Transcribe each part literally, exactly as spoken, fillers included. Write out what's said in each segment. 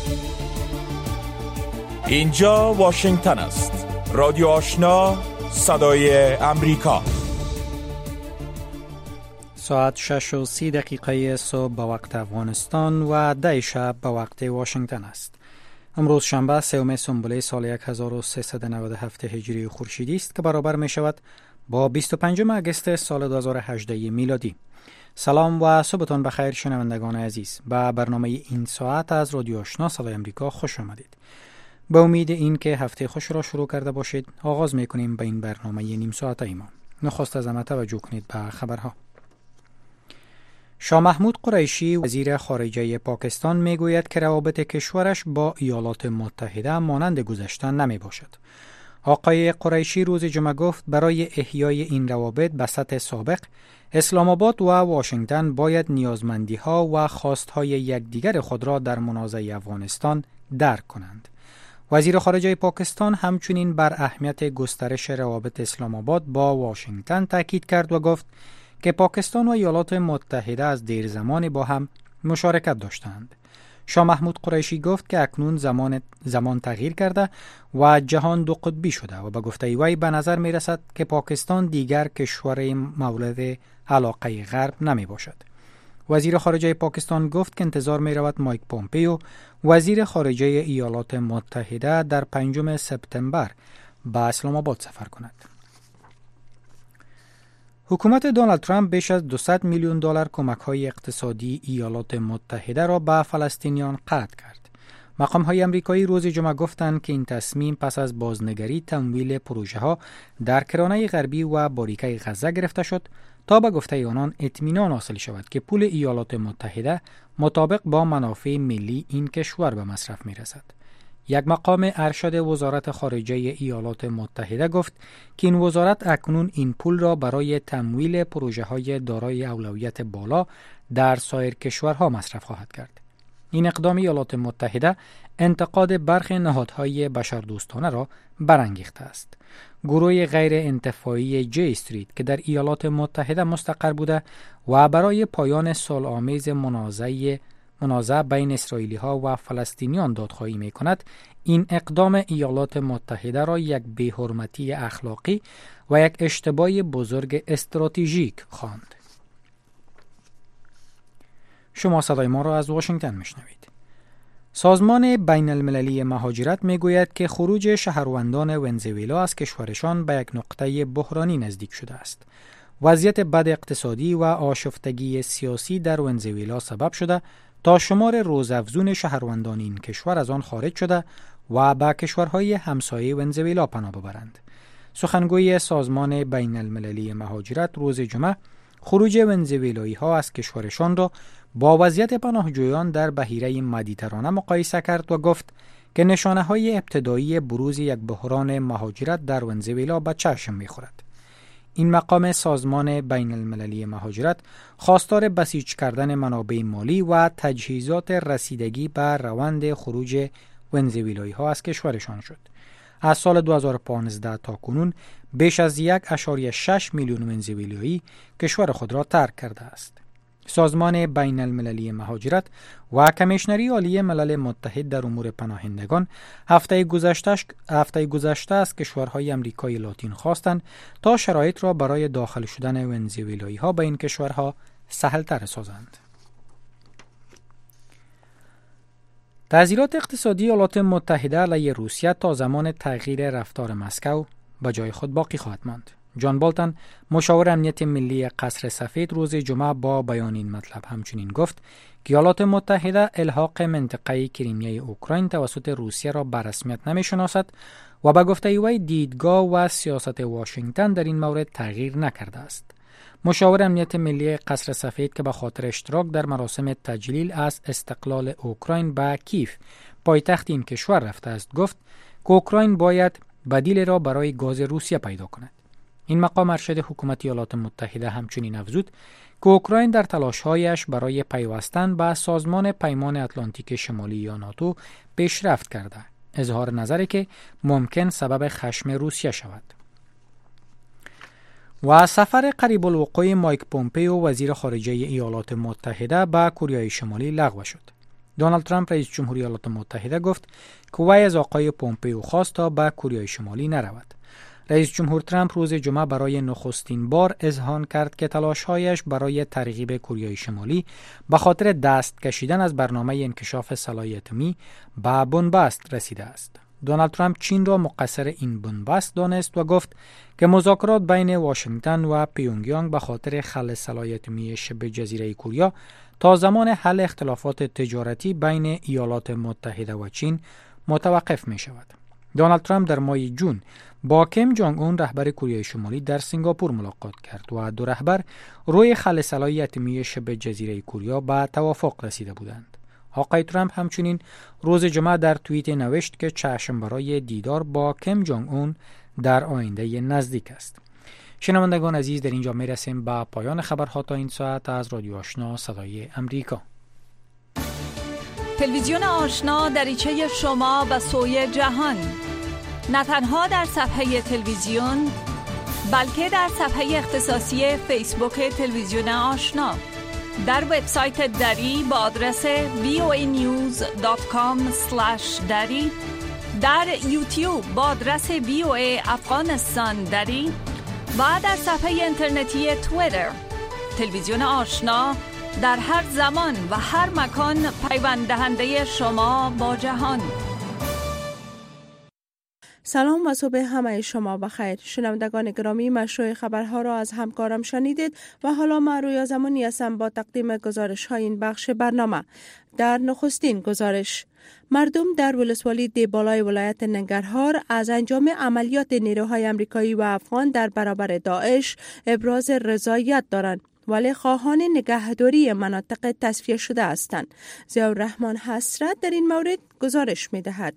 اینجا واشنگتن است. رادیو آشنا، صدای امریکا. ساعت شش و سی دقیقه صبح به وقت افغانستان و ده شب به وقت واشنگتن است. امروز شنبه سوم سنبله سال هزار و سیصد و نود و هفت هجری خورشیدی است که برابر می شود با بیست و پنجم اگست سال دو هزار و هجده میلادی. سلام و صبحتان بخیر شنوندگان عزیز. به برنامه این ساعت از رادیو آشنا صدای امریکا خوش آمدید. به امید این که هفته خوش را شروع کرده باشید، آغاز می‌کنیم به این برنامه نیم ساعته ایمان. نخست از همه توجه کنید به خبرها. شاه محمود قریشی وزیر خارجه پاکستان میگوید که روابط کشورش با ایالات متحده مانند گذشته نمی باشد. آقای قریشی روز جمعه گفت برای احیای این روابط به سطح سابق، اسلام آباد و واشنگتن باید نیازمندی‌ها و خواست‌های یکدیگر خود را در منازعه افغانستان درک کنند. وزیر خارجه پاکستان همچنین بر اهمیت گسترش روابط اسلام آباد با واشنگتن تاکید کرد و گفت که پاکستان و ایالات متحده از دیر زمان با هم مشارکت داشتند. شاه محمود قریشی گفت که اکنون زمان زمان تغییر کرده و جهان دو قطبی شده و به گفته وی به نظر می رسد که پاکستان دیگر کشور مورد علاقه غرب نمی باشد. وزیر خارجه پاکستان گفت که انتظار می رود مایک پومپیو وزیر خارجه ایالات متحده در پنجم سپتامبر به اسلام آباد سفر کند. حکومت دونالد ترامپ بیش از دویست میلیون دلار کمک‌های اقتصادی ایالات متحده را به فلسطینیان قطع کرد. مقام‌های آمریکایی روز جمعه گفتند که این تصمیم پس از بازنگری تمویل پروژه‌ها در کرانه غربی و باریکه غزه گرفته شد تا به گفته آنان اطمینان حاصل شود که پول ایالات متحده مطابق با منافع ملی این کشور به مصرف می‌رسد. یک مقام ارشد وزارت خارجه ایالات متحده گفت که این وزارت اکنون این پول را برای تمویل پروژه‌های دارای اولویت بالا در سایر کشورها مصرف خواهد کرد. این اقدام ایالات متحده انتقاد برخی نهادهای بشردوستانه را برانگیخته است. گروه غیر انتفاعی جی استریت که در ایالات متحده مستقر بوده و برای پایان صلح‌آمیز منازعه منازعه بین اسرائیلی ها و فلسطینیان دادخواهی می کند، این اقدام ایالات متحده را یک بی‌حرمتی اخلاقی و یک اشتباه بزرگ استراتژیک خواند. شما صدای ما را از واشنگتن میشنوید. سازمان بین المللی مهاجرت می گوید که خروج شهروندان ونزوئلا از کشورشان به یک نقطه بحرانی نزدیک شده است. وضعیت بد اقتصادی و آشفتگی سیاسی در ونزوئلا سبب شده تا شمار روزافزون شهروندان این کشور از آن خارج شده و به کشورهای همسایه ونزوئلا پناه ببرند. سخنگوی سازمان بین المللی مهاجرت روز جمعه خروج ونزوئلایی ها از کشورشان را با وضعیت پناهجویان در بحیره مدیترانه مقایسه کرد و گفت که نشانه های ابتدایی بروز یک بحران مهاجرت در ونزوئلا به چشم می‌خورد. این مقام سازمان بین المللی مهاجرت خواستار بسیج کردن منابع مالی و تجهیزات رسیدگی به روند خروج ونزوئلایی ها از کشورشان شد. از سال دو هزار و پانزده تا کنون بیش از یک ممیز شش میلیون ونزوئلایی کشور خود را ترک کرده است. سازمان بین المللی مهاجرت و کمیشنری عالی ملل متحد در امور پناهندگان هفته گذشته هفته گذشته از کشورهای آمریکای لاتین خواستند تا شرایط را برای داخل شدن ونزوئلایی ها به این کشورها سهل‌تر سازند. تعزیرات اقتصادی ایالات متحده علیه روسیه تا زمان تغییر رفتار مسکو به جای خود باقی خواهد ماند. جان بالتون مشاور امنیت ملی قصر سفید روز جمعه با بیان این مطلب همچنین گفت که ایالات متحده الحاق منطقه کریمیای اوکراین توسط روسیه را به رسمیت نمی‌شناسد و به گفته وی دیدگاه و سیاست واشنگتن در این مورد تغییر نکرده است. مشاور امنیت ملی قصر سفید که به خاطر اشتراک در مراسم تجلیل از استقلال اوکراین به کیف پایتخت این کشور رفته است گفت که اوکراین باید بدیل را برای گاز روسیه پیدا کند. این مقام ارشد حکومت ایالات متحده همچنین افزود که اوکراین در تلاش‌هایش برای پیوستن به سازمان پیمان اتلانتیک شمالی یا ناتو پیشرفت کرده. اظهار نظری که ممکن سبب خشم روسیه شود. و سفر قریب الوقوع مایک پومپیو وزیر خارجه ایالات متحده به کره شمالی لغو شد. دونالد ترامپ رئیس جمهوری ایالات متحده گفت که وی از آقای پومپئو خواست تا به کره شمالی نرود. رئیس جمهور ترامپ روز جمعه برای نخستین بار اذعان کرد که تلاش‌هایش برای ترغیب کره شمالی به خاطر دست کشیدن از برنامه انکشاف صلاحیت اتمی به بنبست رسیده است. دونالد ترامپ چین را مقصر این بنبست دانست و گفت که مذاکرات بین واشنگتن و پیونگیانگ به خاطر خلع صلاحیت اتمی شبه جزیره کره تا زمان حل اختلافات تجارتی بین ایالات متحده و چین متوقف می شود. دونالد ترامپ در ماه جون با کیم جانگ اون رهبر کره شمالی در سنگاپور ملاقات کرد و دو رهبر روی خلع صلاحیت اتمی شبه جزیره کره به توافق رسیده بودند. آقای ترامپ همچنین روز جمعه در توییت نوشت که چشم برای دیدار با کیم جانگ اون در آینده نزدیک است. شنوندگان عزیز، در اینجا می رسیم به پایان خبرها تا این ساعت از رادیو آشنا صدای امریکا. تلویزیون آشنا دریچه شما به سوی جهان، نه تنها در صفحه تلویزیون بلکه در صفحه اختصاصی فیسبوک تلویزیون آشنا، در وبسایت دری با آدرس وی او ای نیوز دات کام اسلش دری، در یوتیوب با آدرس وی او ای افغانستان دری و در صفحه اینترنتی توییتر. تلویزیون آشنا در هر زمان و هر مکان پیوند دهنده شما با جهان. سلام و صبح همه شما بخیر. شنوندگان گرامی، مشروع خبرها را از همکارم شنیدید و حالا من رویا زمانی هستم با تقدیم گزارش های این بخش برنامه. در نخستین گزارش، مردم در ولسوالی دیبالای ولایت ننگرهار از انجام عملیات نیروهای امریکایی و افغان در برابر داعش ابراز رضایت دارند، ولی خواهان نگهداری مناطق تصفیه شده هستند. ضیاءالرحمن حسرت در این مورد گزارش می دهد.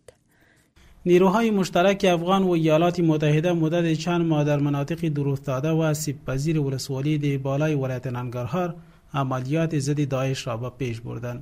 نیروهای مشترک افغان و ایالات متحده مدت چند ماه در مناطق دورافتاده و آسیب‌پذیر ولسوالی دیبالای ولایت ننگرهار عملیات ضد داعش را به پیش بردند.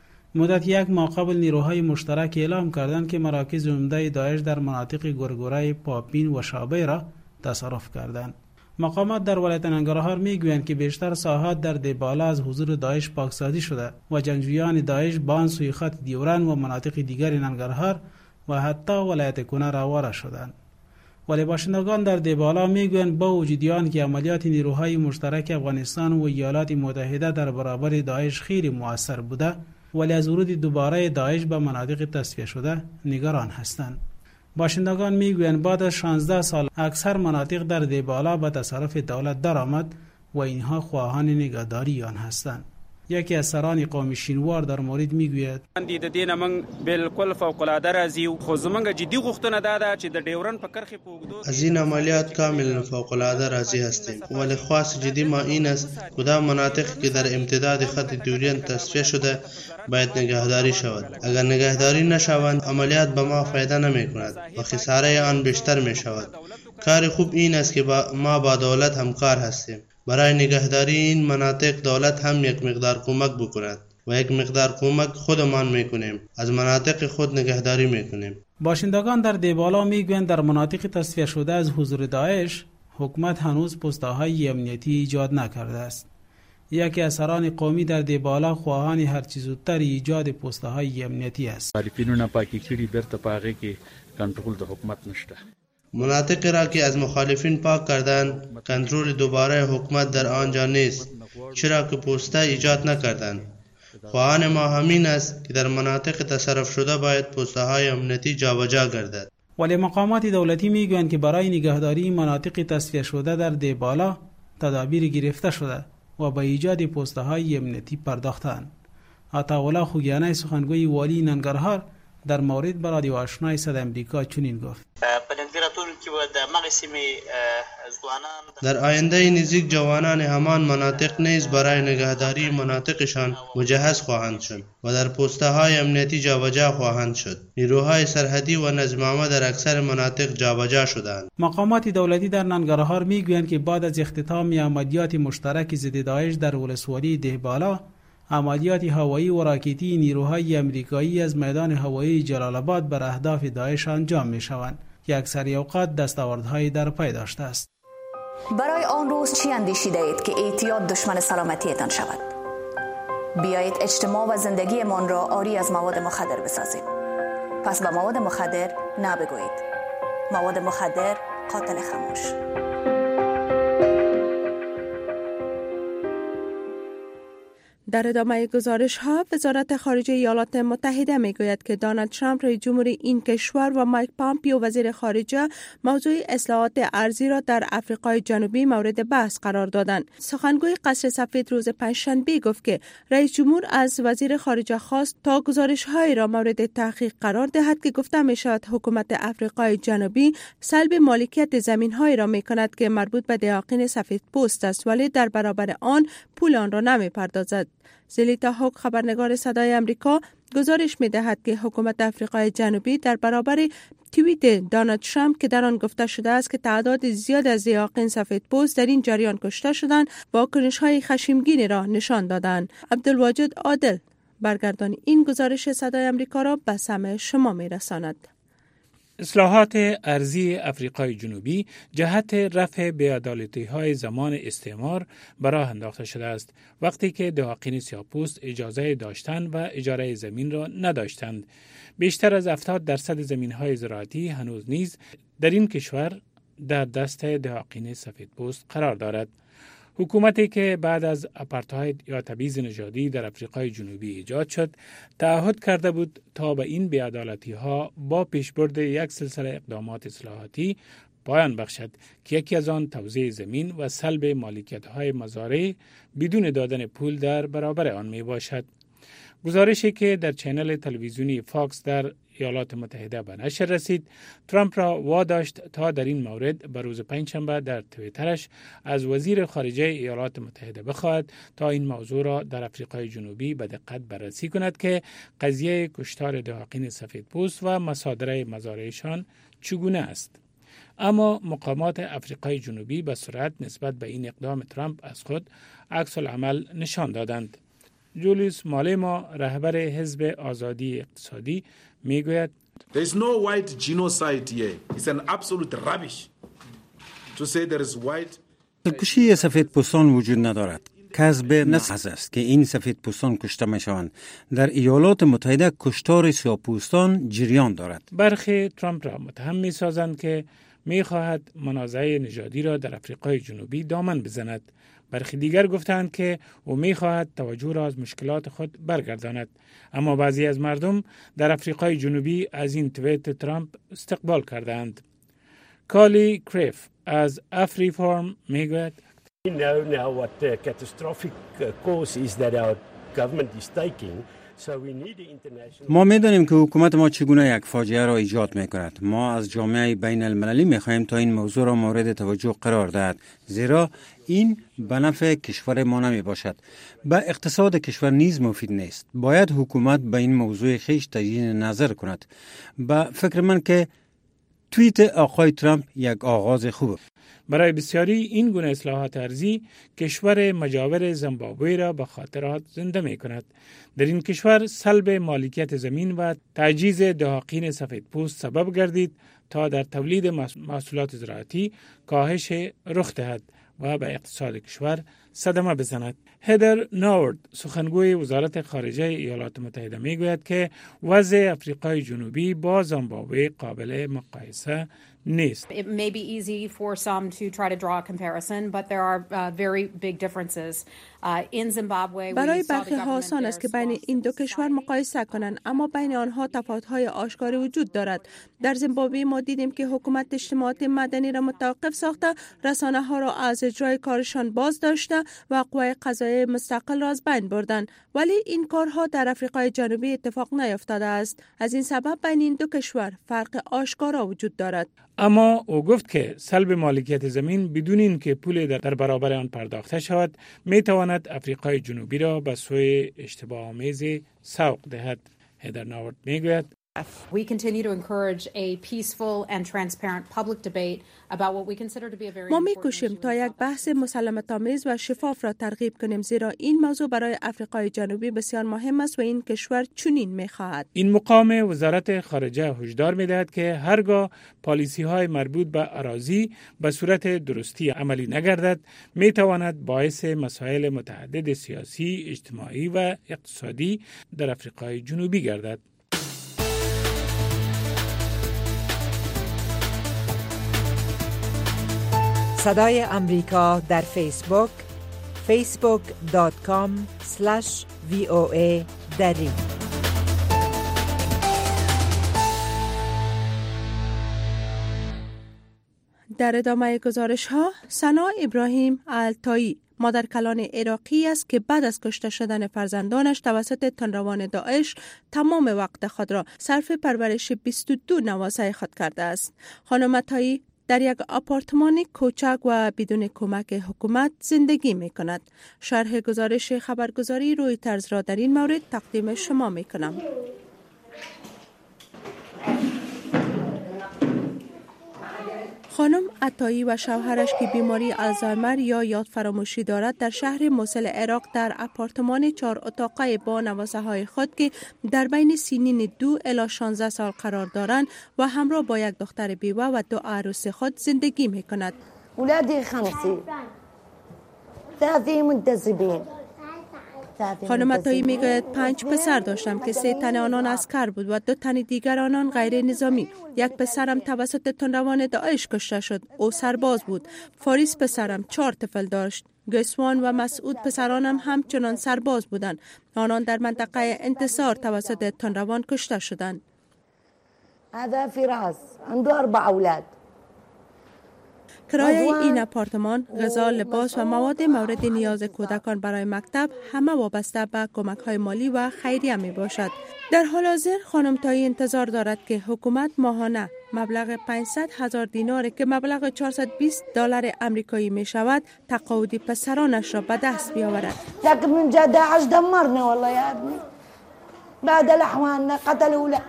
مدت یک ماه قبل نیروهای مشترک اعلام کردند که مراکز عمده داعش در مناطق گرگورای پاپین و شابه را تصرف کردند. مقامات در ولایت ننگرهار میگویند که بیشتر ساحات در دیبالا از حضور داعش پاکسازی شده و جنگجویان داعش به آن سوی خط دیوران و مناطق دیگر ننگرهار و حتی ولایت کنر روانه شدند. ولی باشندگان در دیبالا میگویند با وجود آن که عملیات نیروهای مشترک افغانستان و ایالات متحده در برابر داعش خیلی مؤثر بوده، ولی از ورود دوباره داعش به مناطق تصفیه شده نگران هستند. باشندگان میگویند بعد از شانزده سال اکثر مناطق در دیبالا به تصرف دولت درآمد و اینها خواهان نگهداری آن هستند. یکی از سران قوم شینوار در مورد میگوید: د دې نه موږ بالکل فوق العاده راضي او خو زمونږ جدي غوښتنه دا ده چې د ډیورن په کرښې په اوږدو از این عملیات کاملا فوق العاده راضی هستیم، ولی خواست جدی ما این است کدام مناطق که در امتداد خط دیورین تصفیه شده باید نگهداری شود. اگر نگهداری نشوند عملیات به ما فایده نمی کند و خساره آن بیشتر می شود. کار خوب این است که با ما با دولت همکار هستیم. برای نگهداری این مناطق دولت هم یک مقدار کمک بکند و یک مقدار کمک خودمان میکنیم. از مناطق خود نگهداری میکنیم. باشندگان در دیبالا میگویند در مناطق تصفیه شده از حضور داعش حکومت هنوز پست‌های امنیتی ایجاد نکرده است. یکی از سران قومی در دیبالا خواهان هرچی زودتر ایجاد پست‌های امنیتی است. مخالفینو ناپاکی کړي بیرته پاغه کې کنټرول د حکومت نشته. مناطق را که از مخالفین پاک کردند کنترل دوباره حکومت در آنجا نیست، چرا که پوسته ایجاد نکردند. خواهان ما همین است که در مناطق تصرف شده باید پوسته های امنیتی جابجا گردد. ولی مقامات دولتی میگویند که برای نگهداری مناطق تصفیه شده در دیبالا تدابیر گرفته شده و به ایجاد پوسته های امنیتی پرداختند. عطاالله خوگیانی سخنگوی والی ننگرهار در مورد به رادیو آشنای صدای امریکا چنین گفت: در آینده نزدیک جوانان همان مناطق نیز برای نگهداری مناطقشان مجهز خواهند شد و در پوسته های امنیتی جابجا خواهند شد. نیروهای سرحدی و نظم عامه در اکثر مناطق جابجا شدند. مقامات دولتی در ننگرهار میگویند که بعد از اختتام عملیات مشترک ضد داعش در ولسوالی دهبالا، عملیات هوایی و راکتی نیروهای امریکایی از میدان هوایی جلال آباد بر اهداف داعش انجام می شوند که اکثر اوقات دستاوردهای در پی داشته است. برای آن روز چی اندیشیده اید که اعتیاد دشمن سلامتیتان شود؟ بیایید اجتماع و زندگیمان را عاری از مواد مخدر بسازیم. پس به مواد مخدر نبگویید. مواد مخدر قاتل خاموش. در ادامه گزارش ها، وزارت خارجه ایالات متحده می گوید که دونالد ترامپ رئیس جمهور این کشور و مایک پامپیو وزیر خارجه موضوع اصلاحات ارضی را در آفریقای جنوبی مورد بحث قرار دادند. سخنگوی قصر سفید روز پنجشنبه گفت که رئیس جمهور از وزیر خارجه خواست تا گزارش های را مورد تحقیق قرار دهد که گفته می شود حکومت آفریقای جنوبی سلب مالکیت زمین های را می کند که مربوط به دهاقین سفید پوست است، ولی در برابر آن پول آن را نمی پردازد. زلیتا هوک، خبرنگار صدای امریکا، گزارش می دهد که حکومت آفریقای جنوبی در برابر توییت دونالد ترامپ که در آن گفته شده است که تعداد زیاد از دهاقین سفید پوست در این جریان کشته شدند، واکنش های خشمگین را نشان دادند. عبدالواجد عادل برگردان این گزارش صدای امریکا را به سمع شما می رساند. اصلاحات ارضی آفریقای جنوبی جهت رفع بی‌عدالتی‌های زمان استعمار به راه انداخته شده است، وقتی که دهاقین سیاه‌پوست اجازه داشتن و اجاره زمین را نداشتند. بیشتر از هفتاد درصد زمین‌های زراعتی هنوز نیز در این کشور در دست دهاقین سفیدپوست قرار دارد. حکومتی که بعد از آپارتاید یا تبعیض نژادی در آفریقای جنوبی ایجاد شد، تعهد کرده بود تا به این بی‌عدالتی‌ها با پیشبرد یک سلسله اقدامات اصلاحاتی پایان بخشد که یکی از آن توزیع زمین و سلب مالکیت‌های مزارع بدون دادن پول در برابر آن می باشد. گزارشی که در چینل تلویزیونی فاکس در ایالات متحده به نشر رسید، ترامپ را واداشت تا در این مورد به روز پنجشنبه در توییترش از وزیر خارجه ایالات متحده بخواهد تا این موضوع را در آفریقای جنوبی به دقت بررسی کند که قضیه کشتار دهاقین سفیدپوست و مصادره مزارعشان چگونه است. اما مقامات آفریقای جنوبی به سرعت نسبت به این اقدام ترامپ از خود عکس العمل نشان دادند. جولیوس مالما، رهبر حزب آزادی اقتصادی، میگوید There is no white genocide here. It's an absolute rubbish to say there is white. کشی سفید پوستان وجود ندارد. کذب نسخ است که این سفید پوستان کشته می شوند. در ایالات متحده کشتار سیاه پوستان جریان دارد. برخی ترامپ را متهم می سازند که می خواهد منازعه نژادی را در آفریقای جنوبی دامن بزند. برخی دیگر گفتند که او می خواهد توجه را از مشکلات خود برگرداند. اما بعضی از مردم در آفریقای جنوبی از این توییت ترامپ استقبال کردند. کالی کریف از افریفارم می گوید We know now what the catastrophic course is that our government is taking. ما می‌دانیم که حکومت ما چگونه یک فاجعه را ایجاد می‌کند. ما از جامعه بین المللی می‌خواهیم تا این موضوع را مورد توجه قرار دهد، زیرا این به نفع کشور ما نمی‌باشد. به اقتصاد کشور نیز مفید نیست. باید حکومت به این موضوع خیش تجدید نظر کند. به فکر من که توییت آقای ترامپ یک آغاز خوب. برای بسیاری این گونه اصلاحات ارضی کشور مجاور زیمبابوه را به خاطرات زنده می کند. در این کشور سلب مالکیت زمین و تعجیز دهاقین سفیدپوست سبب گردید تا در تولید محصولات زراعتی کاهش رخ دهد و به اقتصاد کشور صدمه بزند. هدر ناورد، سخنگوی وزارت خارجه ایالات متحده می گوید که وضع آفریقای جنوبی با زیمبابوه قابل مقایسه نیست. It may be easy for some to try to draw a comparison, but there are uh, very big differences. Uh, in Zimbabwe, برای برخی ها آسان است که بین این دو کشور مقایسه کنند، اما بین آنها تفاوت‌های آشکاری وجود دارد. در زیمبابوه ما دیدیم که حکومت اجتماعات مدنی را متوقف ساخته، رسانه‌ها را از اجرای کارشان باز داشته و قوه قضاییه مستقل را از بین بردند، ولی این کارها در آفریقای جنوبی اتفاق نیفتاده است. از این سبب بین این دو کشور فرق آشکارا وجود دارد. اما او گفت که سلب مالکیت زمین بدون اینکه پول در برابر آن پرداخته شود می تواند آفریقای جنوبی را به سوی اشتباه آمیز سوق دهد. هدر ناورد می گوید We continue to encourage a peaceful and transparent public debate about what we consider to be a very ما می‌کوشیم تا یک بحث مسالمت‌آمیز و شفاف را ترغیب کنیم، زیرا این موضوع برای آفریقای جنوبی بسیار مهم است و این کشور چنین می‌خواهد. این مقام وزارت خارجه هشدار می‌دهد که هرگاه پالیسی‌های مربوط به اراضی به صورت درستی عملی نگردد، می‌تواند باعث مسائل متعدد سیاسی، اجتماعی و اقتصادی در آفریقای جنوبی گردد. صدای امریکا در فیسبوک فیسبوک دات کام اسلش وی او ای دری. در ادامه گزارش ها، سنا ابراهیم التایی مادر کلان عراقی است که بعد از کشته شدن فرزندانش توسط تنروان داعش تمام وقت خود را صرف پرورش بیست و دو نواسه خود کرده است. خانم التایی در یک آپارتمان کوچک و بدون کمک حکومت زندگی می کند. شرح گزارش خبرگزاری رویترز را در این مورد تقدیم شما می کنم. خانم عطایی و شوهرش که بیماری آلزایمر یا یاد فراموشی دارد در شهر موصل عراق در آپارتمان چهار اتاقه با نواسه های خود که در بین سنین دو الی شانزده سال قرار دارند و همراه با یک دختر بیوه و دو عروس خود زندگی می کند. اولادی خمسی ثلاثی منتسبین. خانم عطایی میگوید پنج پسر داشتم که سه تن آنان عسکر بود و دو تن دیگر آنان غیر نظامی. یک پسرم توسط تنروان داعش کشته شد. او سرباز بود. فاریس پسرم چهار طفل داشت. گسوان و مسعود پسرانم همچنان سرباز بودند. آنان در منطقه انتصار توسط تنروان کشته شدند. هذا فراس عنده اربع اولاد. کرایه این آپارتمان، غذا، لباس و مواد مورد نیاز کودکان برای مکتب همه وابسته به کمک‌های مالی و خیریه می باشد. در حال حاضر خانم تایی انتظار دارد که حکومت ماهانه مبلغ پانصد هزار دینار که مبلغ چهارصد و بیست دلار آمریکایی می شود تقاعد پسرانش را به دست بیاورد. لكن من جا داعش دمرنا والله يا ابني بعد الاحوالنا قتلوا لا.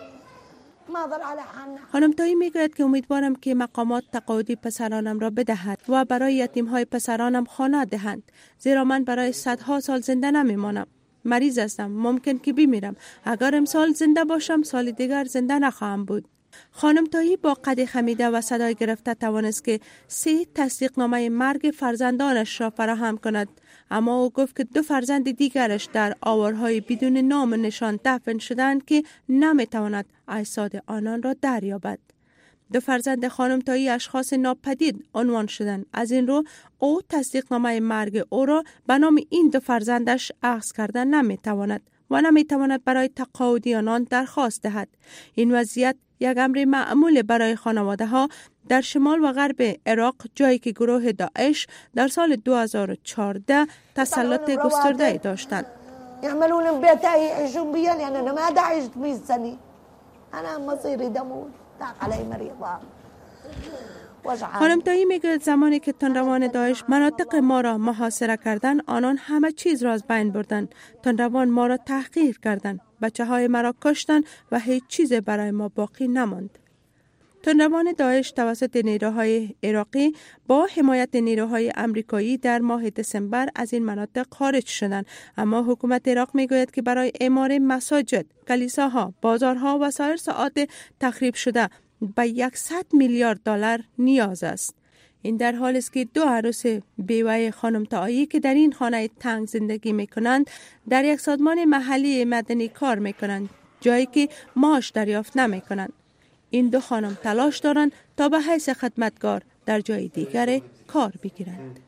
خانم تایی میگوید که امیدوارم که مقامات تقاعد پسرانم را بدهد و برای یتیم‌های پسرانم خانه دهند، زیرا من برای صدها سال زنده نمیمانم. مریض هستم، ممکن که بمیرم. اگر امسال زنده باشم سال دیگر زنده نخواهم بود. خانم تایی با قد خمیده و صدای گرفته توانست که سه تصدیقنامه مرگ فرزندانش را فراهم کند، اما او گفت که دو فرزند دیگرش در آوارهای بدون نام و نشان دفن شدند که نمیتواند اجساد آنان را دریابد. دو فرزند خانم تایی اشخاص ناپدید عنوان شدند. از این رو او تصدیقنامه مرگ او را به نام این دو فرزندش اخذ کردن نمیتواند و نمیتواند برای تقاعد آنان درخواست دهد. این وضعیت یک امر معمول برای خانواده ها در شمال و غرب عراق، جایی که گروه داعش در سال دو هزار و چهارده تسلط گسترده داشتند. يعملون بيتي يعيشون بي لأن أنا ما دا عشت مية سنة. أنا مصيري دموت ضاق علي مريضة. خانم تایی میگوید زمانی که تنروان داعش مناطق ما را محاصره کردند، آنان همه چیز را از بین بردند. تنروان ما را تحقیر کردند. بچه های مرا کشتند و هیچ چیز برای ما باقی نماند. تنروان داعش توسط نیروهای عراقی با حمایت نیروهای آمریکایی در ماه دسامبر از این مناطق خارج شدند، اما حکومت عراق میگوید که برای اعمار مساجد، کلیساها، بازارها و سایر ساعات تخریب شده به صد میلیارد دلار نیاز است. این در حالی است که دو عروس بیوه خانم تایی که در این خانه تنگ زندگی میکنند در یک سازمان محلی مدنی کار میکنند، جایی که معاش دریافت نمیکنند. این دو خانم تلاش دارند تا به حیث خدمتگار در جای دیگر کار بگیرند.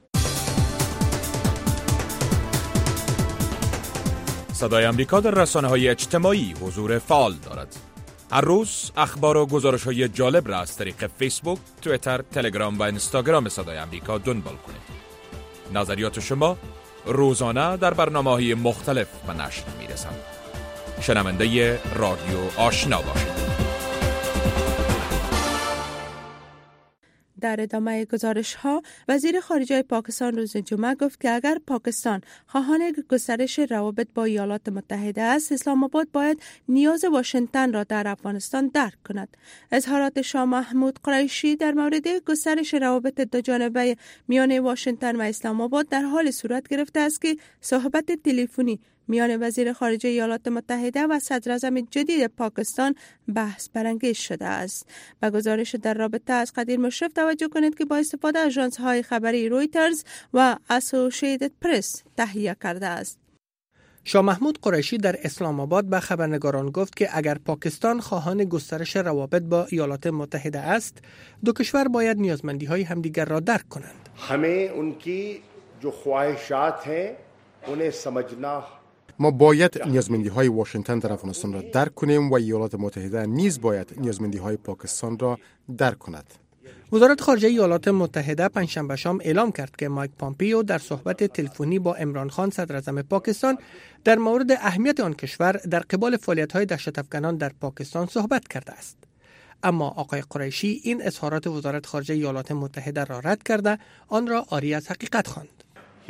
صدای امریکا در رسانه‌های اجتماعی حضور فعال دارد. هر روز اخبار و گزارش‌های جالب را از طریق فیسبوک، توییتر، تلگرام و اینستاگرام صدای امریکا دنبال کنید. نظریات شما روزانه در برنامه‌های مختلف به نشر می‌رسند. شنونده رادیو آشنا باشید. در ادامه گزارش ها وزیر خارجه پاکستان روز جمعه گفت که اگر پاکستان خواهان گسترش روابط با ایالات متحده است، اسلام آباد باید نیاز واشنگتن را در افغانستان درک کند. اظهارات شاه محمود قریشی در مورد گسترش روابط دو جانبه میان واشنگتن و اسلام آباد در حال صورت گرفته است که صحبت تلفنی میان وزیر خارجه ایالات متحده و صدر اعظم جدید پاکستان بحث برانگیز شده است. به گزارش در رابطه از قدیر مشرف توجه کنید که با استفاده از آژانس های خبری رویترز و اسوسییتد پرس تهیه کرده است. شاه محمود قریشی در اسلام آباد به خبرنگاران گفت که اگر پاکستان خواهان گسترش روابط با ایالات متحده است، دو کشور باید نیازمندی های همدیگر را درک کنند. همه اونکی جو خواهشات ہیں انہیں سمجھنا. ما باید نیازمندی های واشنگتن در افغانستان را درک کنیم و ایالات متحده نیز باید نیازمندی های پاکستان را درک کند. وزارت خارجه ایالات متحده پنجشنبه شام اعلام کرد که مایک پامپیو در صحبت تلفنی با عمران خان صدر اعظم پاکستان در مورد اهمیت آن کشور در قبال فعالیت‌های دهشت‌افکنان در پاکستان صحبت کرده است. اما آقای قریشی این اظهارات وزارت خارجه ایالات متحده را رد کرده آن را عاری از حقیقت خواند.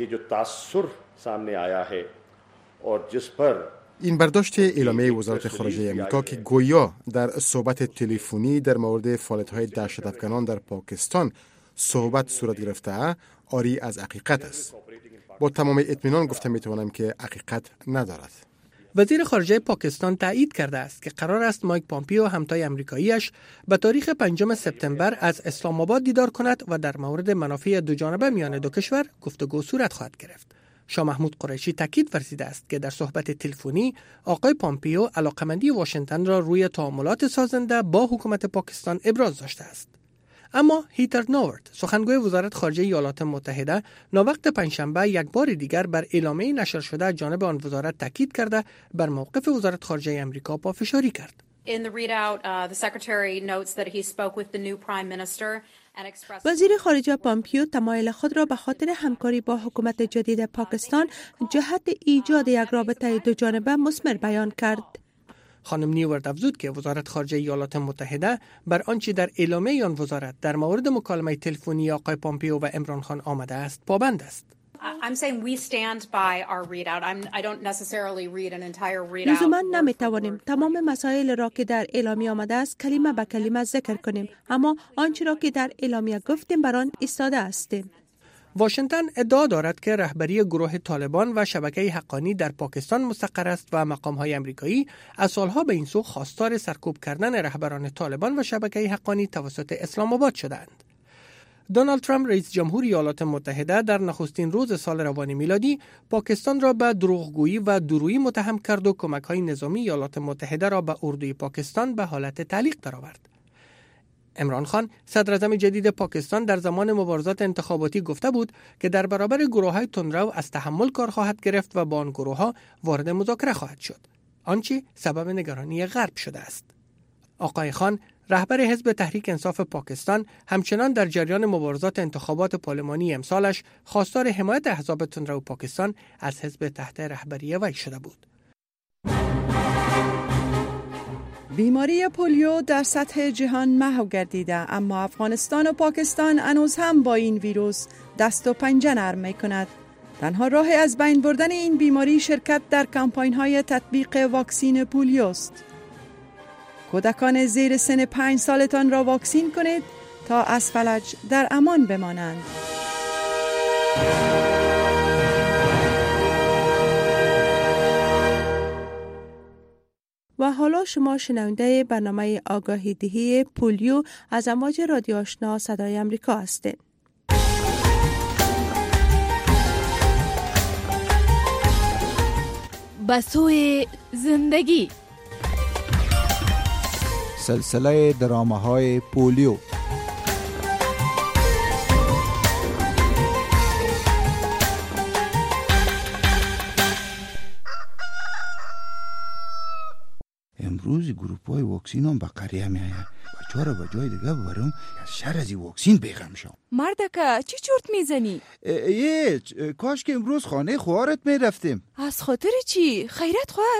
این برداشت اعلامیه وزارت خارجه آمریکا که گویا در صحبت تلفنی در مورد فعالیت‌های دهشت‌افکنان در پاکستان صحبت صورت گرفته عاری از حقیقت است. با تمام اطمینان گفته میتوانم که حقیقت ندارد. وزیر خارجه پاکستان تایید کرده است که قرار است مایک پامپیو همتای آمریکایی‌اش به تاریخ پنجم سپتامبر از اسلام آباد دیدار کند و در مورد منافع دو جانبه میان دو کشور گفتگو صورت خواهد گرفت. شاه محمود قریشی تاکید ورزیده است که در صحبت تلفنی آقای پامپیو علاقمندی واشنگتن را روی تعاملات سازنده با حکومت پاکستان ابراز داشته است. اما هیتر نوورد، سخنگوی وزارت خارجه ایالات متحده، ناوقت پنجشنبه یک بار دیگر بر اعلامیه نشر شده از جانب آن وزارت تاکید کرده بر موقف وزارت خارجه آمریکا پافشاری کرد. In the readout, uh, the secretary notes that he spoke with the new prime minister. وزیر خارجه پامپیو تمایل خود را به خاطر همکاری با حکومت جدید پاکستان جهت ایجاد یک رابطه دو جانبه مثمر بیان کرد. خانم نیورد افزود که وزارت خارجه ایالات متحده بر آنچه در اعلامیه آن وزارت در مورد مکالمه تلفنی آقای پامپیو و عمران خان آمده است پابند است. I'm saying we stand by our readout. I'm, I don't necessarily read an entire readout. لزوما نمیتوانیم تمام مسائل را که در اعلامیه آمده است کلمه به کلمه ذکر کنیم، اما آنچه را که در اعلامیه گفتیم بر آن ایستاده هستیم. واشنگتن ادعا دارد که رهبری گروه طالبان و شبکه حقانی در پاکستان مستقر است و مقام‌های آمریکایی از سالها به این سو خواستار سرکوب کردن رهبران طالبان و شبکه حقانی توسط اسلام آباد شدند. دونالد ترامپ رئیس جمهور ایالات متحده در نخستین روز سال روان میلادی پاکستان را به دروغگویی و دورویی متهم کرد و کمک‌های نظامی ایالات متحده را به اردوی پاکستان به حالت تعلیق درآورد. عمران خان صدر اعظم جدید پاکستان در زمان مبارزات انتخاباتی گفته بود که در برابر گروه‌های تندرو از تحمل کار خواهد گرفت و با آن گروه‌ها وارد مذاکره خواهد شد، آنچه سبب نگرانی غرب شده است. آقای خان رهبر حزب تحریک انصاف پاکستان همچنان در جریان مبارزات انتخابات پارلمانی امسالش خواستار حمایت احزاب تندرو پاکستان از حزب تحت رهبری وی شده بود. بیماری پولیو در سطح جهان محو گردیده، اما افغانستان و پاکستان هنوز هم با این ویروس دست و پنجه نرم می کند. تنها راه از بین بردن این بیماری شرکت در کمپاین های تطبیق واکسین پولیو است. کودکان زیر سن پنج سالتان را واکسین کنید تا از فلج در امان بمانند. و حالا شما شنونده برنامه آگاهی دهی پولیو از امواج رادیو آشنا صدای آمریکا هستید. بسوی زندگی، سلسله درامه‌های پولیو. امروز گروپ‌های واکسین هم به قریه می‌آید. بچه‌ها را به جای دیگه ببرم از شر از واکسین بیغم شم. مردکه چی چرت میزنی؟ یه کاش که امروز خانه خواهرت میرفتیم. از خاطر چی؟ خیرت خواست؟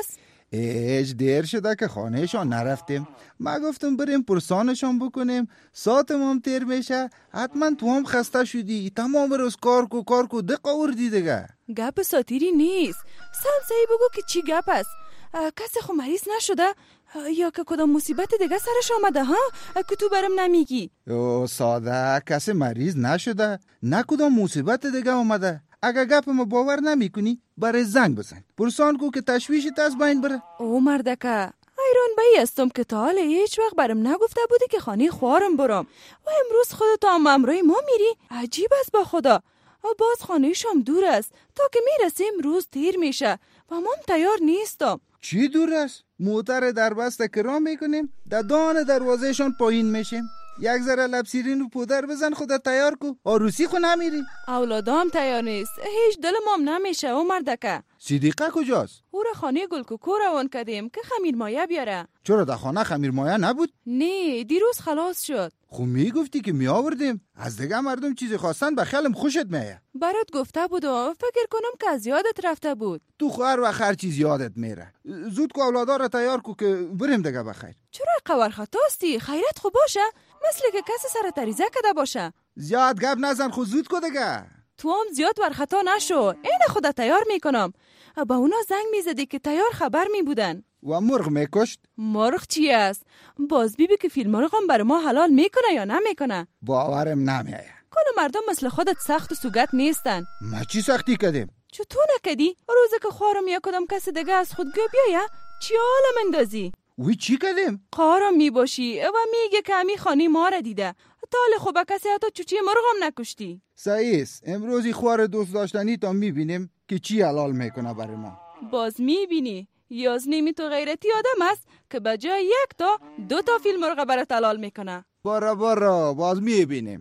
ایج دیر شده که خانهشان نرفتیم. ما گفتم بریم پرسانشان بکنیم. ساعتم هم تیر میشه. حتما تو هم خسته شدی. تمام روز کار کو کار کو دقا وردی دیگه. گپ ساتیری نیست. سم سعی بگو که چی گپ است. کسی خو مریض نشده یا که کدام مصیبت دیگه سرش آمده ها که تو برم نمیگی؟ او ساده کسی مریض نشده. نه کدام مصیبت دیگه آمده. اگه گپ ما باور نمی کنی برای زنگ بزن. پرسان کو که تشویشت از بین بره. او مردکه ایران بایی استم که تا حال هیچ وقت برم نگفته بودی که خانه خوارم برم و امروز خودت هم امروی ما میری. عجیب است با خدا. باز خانه شام دور است. تا که میرسیم روز تیر میشه و ما تیار نیستم. چی دور است؟ موتر در بسته کرام میکنیم. در دان دروازهشان پایین میشیم. یک ذره لب سیرین و پودر بزن خودت تیار کو. آروسی خو نمیری؟ اولادام تیار نیست. هیچ دلم هم نمیشه او مردکه. صدیقه کجاست؟ او را خانه گلکوکو روان کردیم که خمیر مایه بیاره. چرا در خانه خمیر مایه نبود؟ نه دیروز خلاص شد. خو میگفتی که می آوردیم. از دیگه مردم چیزی خواستن به خیالم خوشت میه. برات گفته بود و فکر کنم که از یادت رفته بود. تو خواهر و هر چیز یادت میره. زود کو اولادا را تیار کو که بریم دیگه بخیر. چرا قور خطاستی؟ خیرت خو باشه؟ مثل که کسی سر تریزه کده باشه. زیاد گپ نزن خو زود کو دیگه. تو هم زیاد ورخطا نشو. این خودت تیار میکنم. با اونا زنگ میزدی که تیار خبر میبودن. و مرغ میکشت؟ مرغ چی است؟ باز بیبی که فیل مرغم بر ما حلال میکنه یا نمیکنه؟ باورم نمیایه. کل مردم مثل خودت سخت و سوگت نیستن. ما چی سختی کردیم؟ چطور نکدی؟ روزه که خوارم یا کدام کس دیگه از خود گو بیایه چی حالم اندازی؟ وی چی کردیم؟ قارم میباشی و میگه که همی خانی ما را دیده. تاله خوبه کسی حتی چوچی مرغم نکشتی. سعیس امروزی خوار دوست داشتنی تا میبینیم که چی حلال میکنه برای ما. باز میبینی یاز نیمی تو غیرتی آدم است که به جای یک تا دو تا فیل مرغ برات حلال میکنه. بارا بارا باز میبینیم.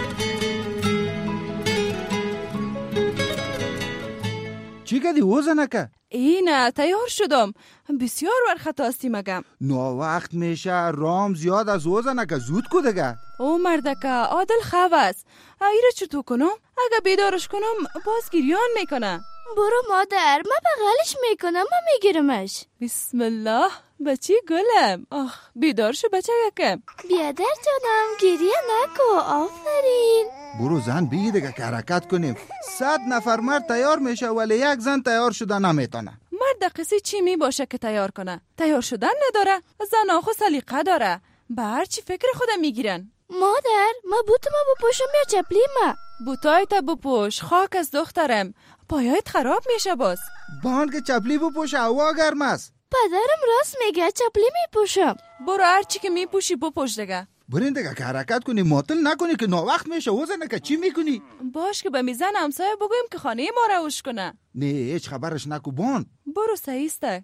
چی کردی وزنکه؟ اینه تیار شدم. بسیار ورخطاستی مگم. نو وقت میشه رام زیاد از وزنکه زود کو دیگه. او مردکه عادل خواه است. ایره چطور کنم؟ اگه بیدارش کنم باز گریان میکنه. برو مادر من بغلش میکنم من میگیرمش. بسم الله بچی گلم. آخ بیدار شو بچه یکم. بیادر جانم گریه نکو. آفرین. برو زن بگی دیگه که حرکت کنیم. صد نفر مرد تیار میشه ولی یک زن تیار شده نمیتونه. مرد قصی چی می باشه که تیار کنه؟ تیار شدن نداره. زن آخو سلیقه داره. به هر چی فکر خودم میگیرن. مادر ما بوتم بپوشم یا چپلیم؟ بوتایت بپوش. خاک از دخترم. پایایت خراب میشه باز. بان که چپلی بپوش هوا گرم است. پدرم راست میگه چپلی میپوشم. برو هر چی که میپوشی بپوش دیگه. برین دیگه که حرکت کنی معطل نکنی که ناوقت میشه وزنه که چی میکنی؟ باش که به میزن همسایه بگویم که خانه ما روش کنه. نه هیچ خبرش نکو بان. برو سعیسته.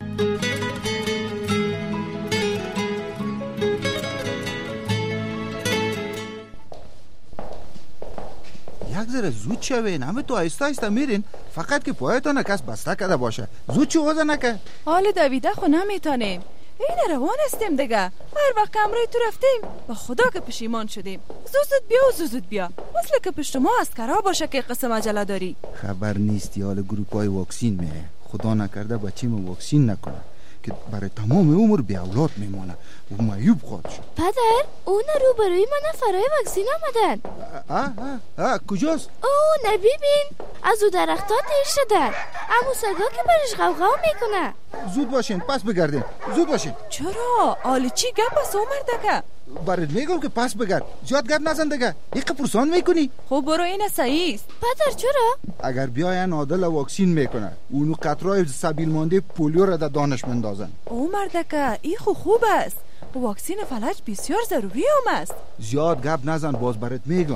یک ذره زود شوین. همه تو آیسته آیسته میرین. فقط که پایتان کس بسته کرده باشه. زود چه وزنه که؟ حال دویده خو نمیتانیم. این روان استیم دیگه. هر وقت کمرای تو رفتیم با خدا که پشیمان شدیم. زود بیا و زود بیا. مثل که پشت ما اسکرا باشه که قسم عجله داری. خبر نیستی حال گروپ های واکسین میه. خدا نکرده بچیم واکسین نکنه که برای تمام عمر بی اولاد میمونه و معیوب خواهد شد. پدر اون رو برای من فرای واکسین آمدن. آه آه آه کجاست؟ او نبیبین از او درختان دیر شدن. امو سگا که برش غوغا میکنه. زود باشین پس بگردین. زود باشین. چرا؟ آلی چی گپ است او مردکه؟ برات میگم که پس بگرد. زیاد گپ نزن دیگه. یک پرسان میکنی؟ خب برو این سعیست. پدر چرا؟ اگر بیاین عادل واکسین میکنه اونو قطرهای سبیل مانده پولیو را در دانش مندازن. او مردکه ای خو خوب است. واکسین فلج بسیار ضروری هم است. زیاد گپ نزن باز برات میگم.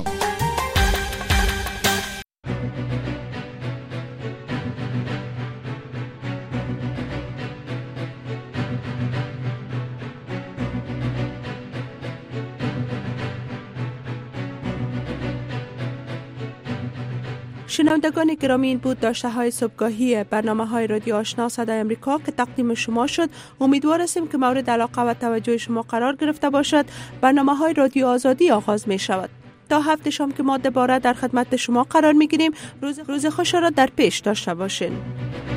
شنوندگان گرامی این بود داشته های صبحگاهی برنامه های رادیو آشنا صدای امریکا که تقدیم شما شد. امیدوار هستیم که مورد علاقه و توجه شما قرار گرفته باشد. برنامه های رادیو آزادی آغاز می شود. تا هفته شام که ما دوباره در خدمت شما قرار می گیریم. روز روز خوش را در پیش داشته باشین.